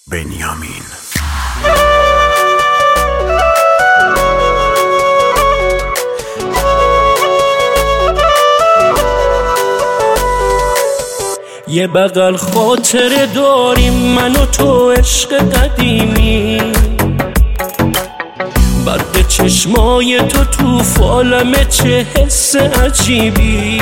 بنیامین. یه بغل خاطره داریم من و تو عشق قدیمی، برق چشمای تو فالمه چه حس عجیبی.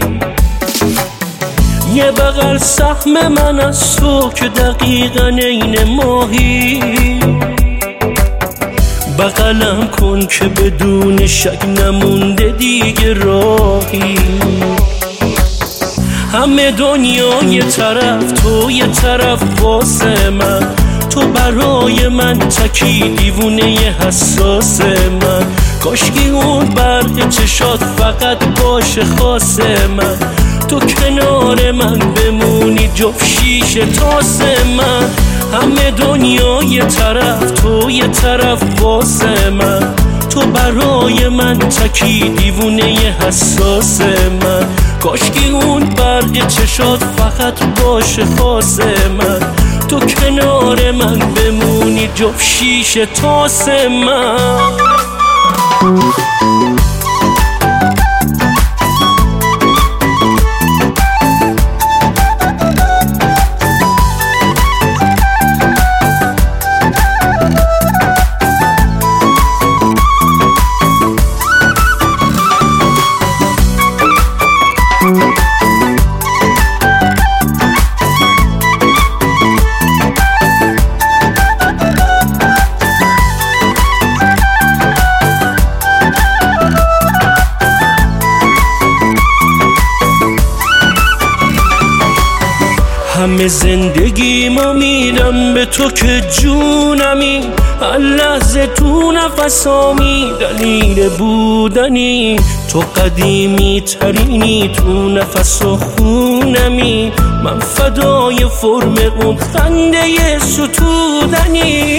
یه بغل سهم من از تو که دقیقاً عین ماهی، بغلم کن که بدون شک نمونده دیگه راهی. همه دنیا یه طرف، تو یه طرف واسه من، تو برای من تکی دیوونه حساس من. کاشکی اون برق چشات فقط باشه خاص من، تو کنار من بمونی جفت شیشه تاس من. همه دنیا یه طرف، تو یه طرف واسه من، تو برای من تکی دیوونه حساس من. کاشکی اون برق چشات فقط باشه خاص من، تو کنار من بمونی جفت شیشه تاس من. همه زندگی ما میرم به تو که جونمی، هر لحظه تو نفسامی دلیل بودنی. تو قدیمی ترینی تو نفس و خونمی، من فدای فرم اون خنده ستودنی.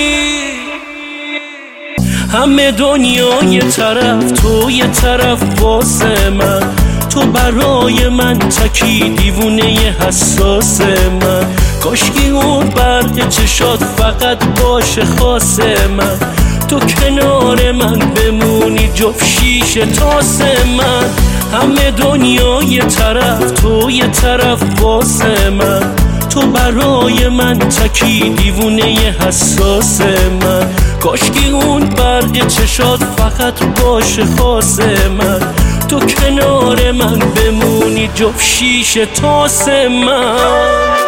همه دنیا یه طرف، تو یه طرف واسه من، تو برای من تکی دیوونه حساس من. کاشکی اون برق چشات فقط باشه خاص من، تو کنار من بمونی جفت شیشه تاس من. همه دنیا یه طرف، تو یه طرف واسه من، تو برای من تکی دیوونه حساس من. کاشکی اون برق چشات فقط باشه خاص من، تو کنار من بمونی جفت شیشه تاس من.